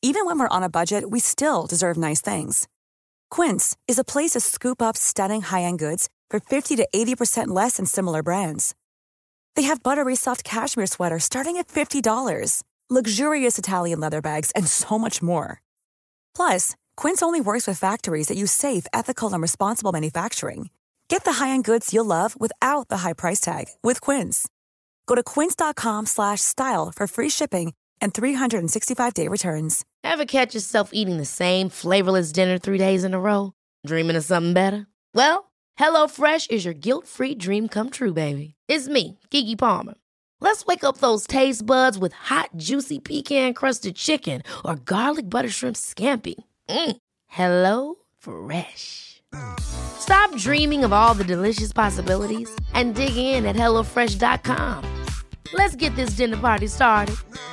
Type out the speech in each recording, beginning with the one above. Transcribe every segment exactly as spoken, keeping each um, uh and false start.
Even when we're on a budget, we still deserve nice things. Quince is a place to scoop up stunning high-end goods for fifty to eighty percent less than similar brands. They have buttery soft cashmere sweaters starting at fifty dollars, luxurious Italian leather bags, and so much more. Plus, Quince only works with factories that use safe, ethical, and responsible manufacturing. Get the high-end goods you'll love without the high price tag with Quince. Go to quince.com slash style for free shipping and three sixty-five day returns. Ever catch yourself eating the same flavorless dinner three days in a row? Dreaming of something better? Well, HelloFresh is your guilt-free dream come true, baby. It's me, Keke Palmer. Let's wake up those taste buds with hot, juicy pecan-crusted chicken or garlic butter shrimp scampi. Mm. Hello Fresh. Stop dreaming of all the delicious possibilities and dig in at hello fresh dot com. Let's get this dinner party started.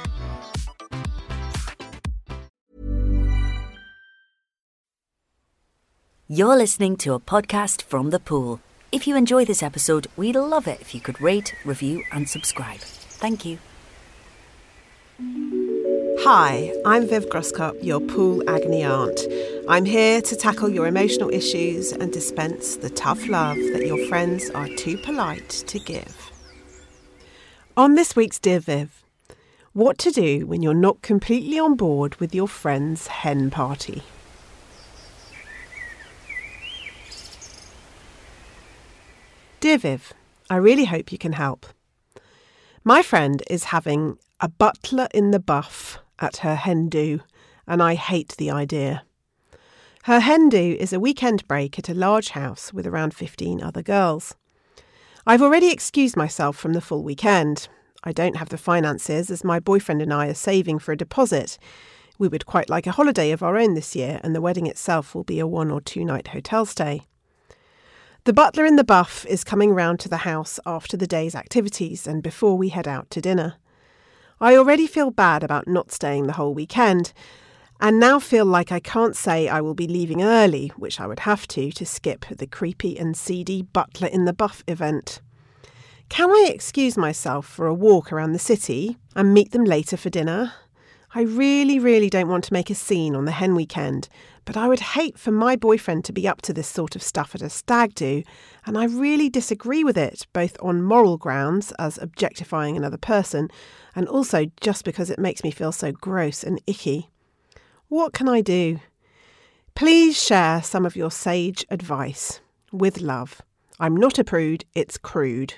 You're listening to a podcast from The Pool. If you enjoy this episode, we'd love it if you could rate, review and subscribe. Thank you. Hi, I'm Viv Groskop, your pool agony aunt. I'm here to tackle your emotional issues and dispense the tough love that your friends are too polite to give. On this week's Dear Viv, what to do when you're not completely on board with your friend's hen party. Dear Viv, I really hope you can help. My friend is having a butler in the buff at her hen do, and I hate the idea. Her hen do is a weekend break at a large house with around fifteen other girls. I've already excused myself from the full weekend. I don't have the finances as my boyfriend and I are saving for a deposit. We would quite like a holiday of our own this year, and the wedding itself will be a one or two night hotel stay. The butler in the buff is coming round to the house after the day's activities and before we head out to dinner. I already feel bad about not staying the whole weekend and now feel like I can't say I will be leaving early, which I would have to, to skip the creepy and seedy butler in the buff event. Can I excuse myself for a walk around the city and meet them later for dinner? I really, really don't want to make a scene on the hen weekend, but I would hate for my boyfriend to be up to this sort of stuff at a stag do, and I really disagree with it, both on moral grounds, as objectifying another person, and also just because it makes me feel so gross and icky. What can I do? Please share some of your sage advice. With love. I'm not a prude, it's crude.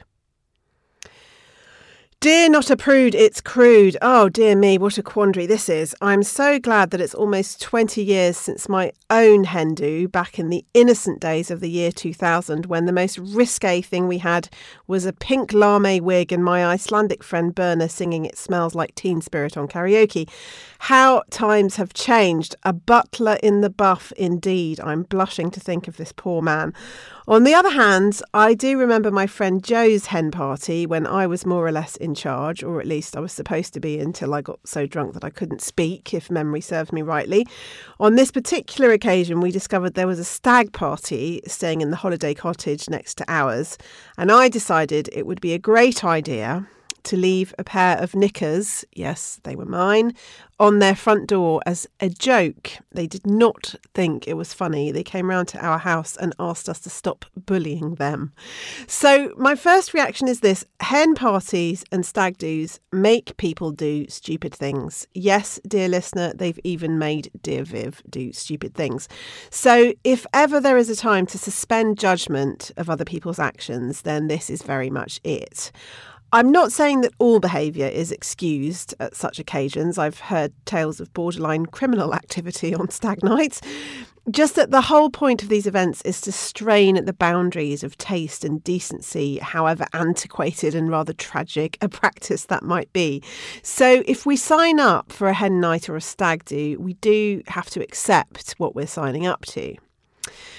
Dear Not a Prude, it's crude. Oh, dear me, what a quandary this is. I'm so glad that it's almost twenty years since my own hen do, back in the innocent days of the year two thousand, when the most risque thing we had was a pink lame wig and my Icelandic friend Berna singing It Smells Like Teen Spirit on karaoke. How times have changed. A butler in the buff, indeed. I'm blushing to think of this poor man. On the other hand, I do remember my friend Joe's hen party when I was more or less in charge, or at least I was supposed to be until I got so drunk that I couldn't speak, if memory serves me rightly. On this particular occasion, we discovered there was a stag party staying in the holiday cottage next to ours, and I decided it would be a great idea to leave a pair of knickers, yes, they were mine, on their front door as a joke. They did not think it was funny. They came round to our house and asked us to stop bullying them. So my first reaction is this: hen parties and stag do's make people do stupid things. Yes, dear listener, they've even made dear Viv do stupid things. So if ever there is a time to suspend judgment of other people's actions, then this is very much it. I'm not saying that all behaviour is excused at such occasions. I've heard tales of borderline criminal activity on stag nights. Just that the whole point of these events is to strain at the boundaries of taste and decency, however antiquated and rather tragic a practice that might be. So if we sign up for a hen night or a stag do, we do have to accept what we're signing up to.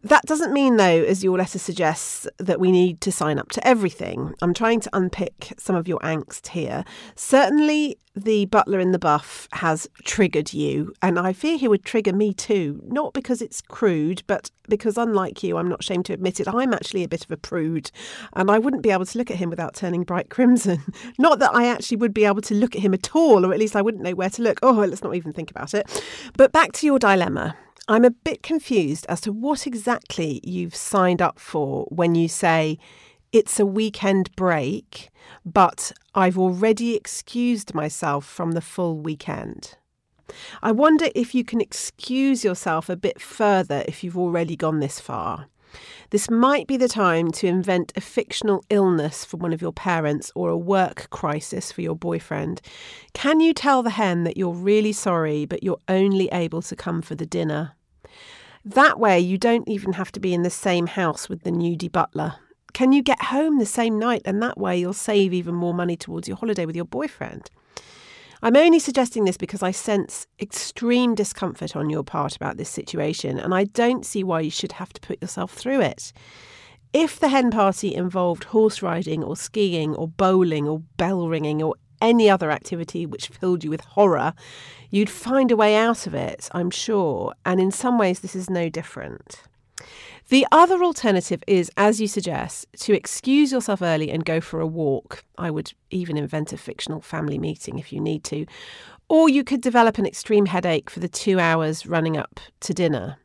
That doesn't mean, though, as your letter suggests, that we need to sign up to everything. I'm trying to unpick some of your angst here. Certainly, the butler in the buff has triggered you, and I fear he would trigger me too. Not because it's crude, but because, unlike you, I'm not ashamed to admit it, I'm actually a bit of a prude, and I wouldn't be able to look at him without turning bright crimson. Not that I actually would be able to look at him at all, or at least I wouldn't know where to look. Oh, let's not even think about it. But back to your dilemma. I'm a bit confused as to what exactly you've signed up for when you say it's a weekend break, but I've already excused myself from the full weekend. I wonder if you can excuse yourself a bit further if you've already gone this far. This might be the time to invent a fictional illness for one of your parents or a work crisis for your boyfriend. Can you tell the hen that you're really sorry, but you're only able to come for the dinner? That way, you don't even have to be in the same house with the nudie butler. Can you get home the same night, and that way you'll save even more money towards your holiday with your boyfriend? I'm only suggesting this because I sense extreme discomfort on your part about this situation, and I don't see why you should have to put yourself through it. If the hen party involved horse riding or skiing or bowling or bell ringing or any other activity which filled you with horror, you'd find a way out of it, I'm sure, and in some ways this is no different. The other alternative is, as you suggest, to excuse yourself early and go for a walk. I would even invent a fictional family meeting if you need to. Or you could develop an extreme headache for the two hours running up to dinner.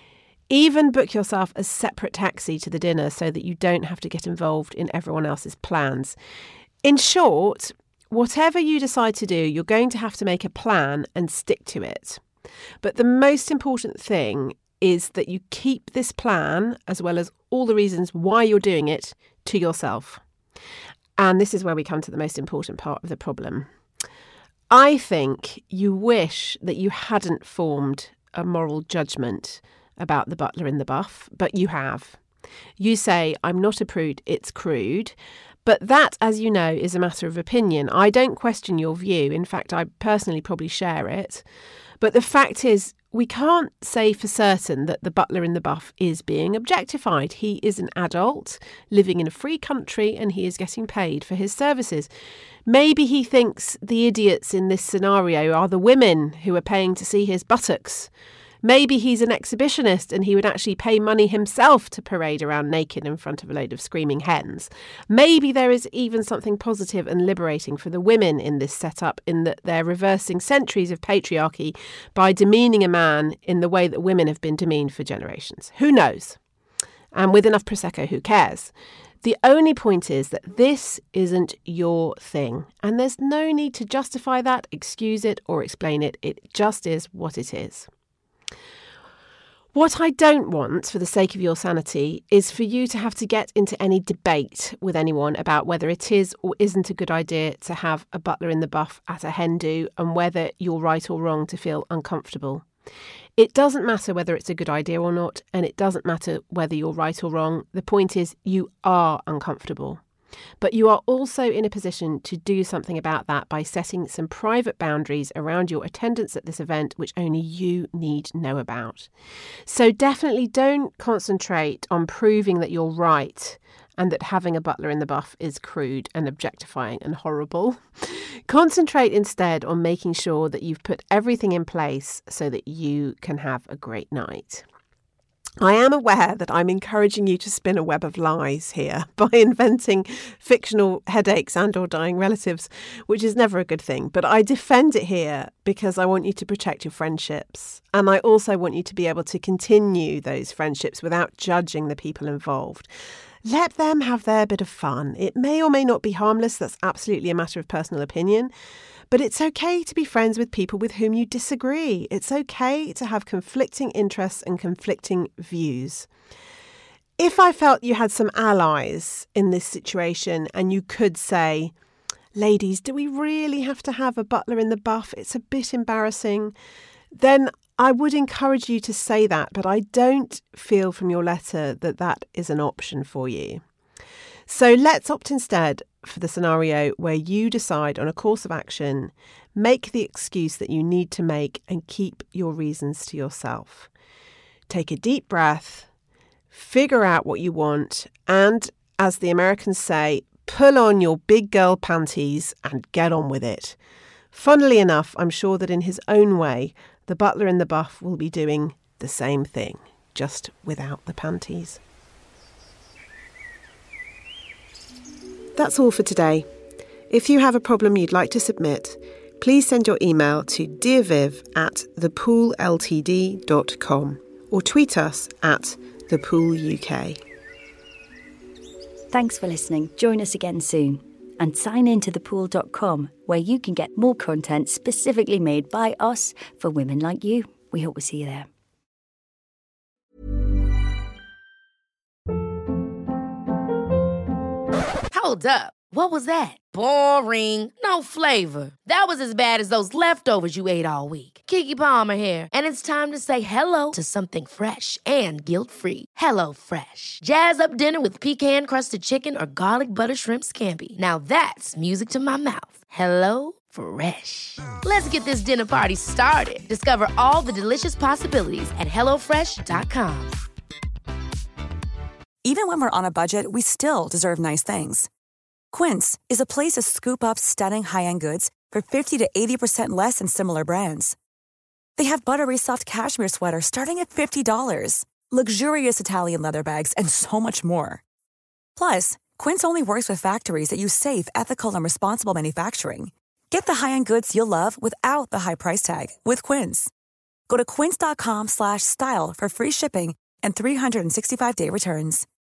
Even book yourself a separate taxi to the dinner so that you don't have to get involved in everyone else's plans. In short, whatever you decide to do, you're going to have to make a plan and stick to it. But the most important thing is that you keep this plan, as well as all the reasons why you're doing it, to yourself. And this is where we come to the most important part of the problem. I think you wish that you hadn't formed a moral judgment about the butler in the buff, but you have. You say, I'm not a prude, it's crude. But that, as you know, is a matter of opinion. I don't question your view. In fact, I personally probably share it. But the fact is, we can't say for certain that the butler in the buff is being objectified. He is an adult living in a free country and he is getting paid for his services. Maybe he thinks the idiots in this scenario are the women who are paying to see his buttocks. Maybe he's an exhibitionist and he would actually pay money himself to parade around naked in front of a load of screaming hens. Maybe there is even something positive and liberating for the women in this setup, in that they're reversing centuries of patriarchy by demeaning a man in the way that women have been demeaned for generations. Who knows? And with enough Prosecco, who cares? The only point is that this isn't your thing, and there's no need to justify that, excuse it, or explain it. It just is what it is. What I don't want, for the sake of your sanity, is for you to have to get into any debate with anyone about whether it is or isn't a good idea to have a butler in the buff at a hen do, and whether you're right or wrong to feel uncomfortable. It doesn't matter whether it's a good idea or not, and it doesn't matter whether you're right or wrong. The point is, you are uncomfortable. But you are also in a position to do something about that by setting some private boundaries around your attendance at this event, which only you need know about. So definitely don't concentrate on proving that you're right and that having a butler in the buff is crude and objectifying and horrible. Concentrate instead on making sure that you've put everything in place so that you can have a great night. I am aware that I'm encouraging you to spin a web of lies here by inventing fictional headaches and or dying relatives, which is never a good thing. But I defend it here because I want you to protect your friendships. And I also want you to be able to continue those friendships without judging the people involved. Let them have their bit of fun. It may or may not be harmless. That's absolutely a matter of personal opinion. But it's okay to be friends with people with whom you disagree. It's okay to have conflicting interests and conflicting views. If I felt you had some allies in this situation and you could say, ladies, do we really have to have a butler in the buff? It's a bit embarrassing. Then I would encourage you to say that, but I don't feel from your letter that that is an option for you. So let's opt instead for the scenario where you decide on a course of action, make the excuse that you need to make, and keep your reasons to yourself. Take a deep breath, figure out what you want, and, as the Americans say, pull on your big girl panties and get on with it. Funnily enough, I'm sure that in his own way, the butler in the buff will be doing the same thing, just without the panties. That's all for today. If you have a problem you'd like to submit, please send your email to dearviv at thepoolltd dot com or tweet us at thepooluk. Thanks for listening. Join us again soon. And sign in to the pool dot com, where you can get more content specifically made by us for women like you. We hope we see you there. Hold up. What was that? Boring. No flavor. That was as bad as those leftovers you ate all week. Keke Palmer here, and it's time to say hello to something fresh and guilt-free. Hello Fresh. Jazz up dinner with pecan-crusted chicken or garlic butter shrimp scampi. Now that's music to my mouth. Hello Fresh. Let's get this dinner party started. Discover all the delicious possibilities at hello fresh dot com. Even when we're on a budget, we still deserve nice things. Quince is a place to scoop up stunning high-end goods for fifty to eighty percent less than similar brands. They have buttery soft cashmere sweaters starting at fifty dollars, luxurious Italian leather bags, and so much more. Plus, Quince only works with factories that use safe, ethical, and responsible manufacturing. Get the high-end goods you'll love without the high price tag with Quince. Go to quince dot com slash style for free shipping and three sixty-five day returns.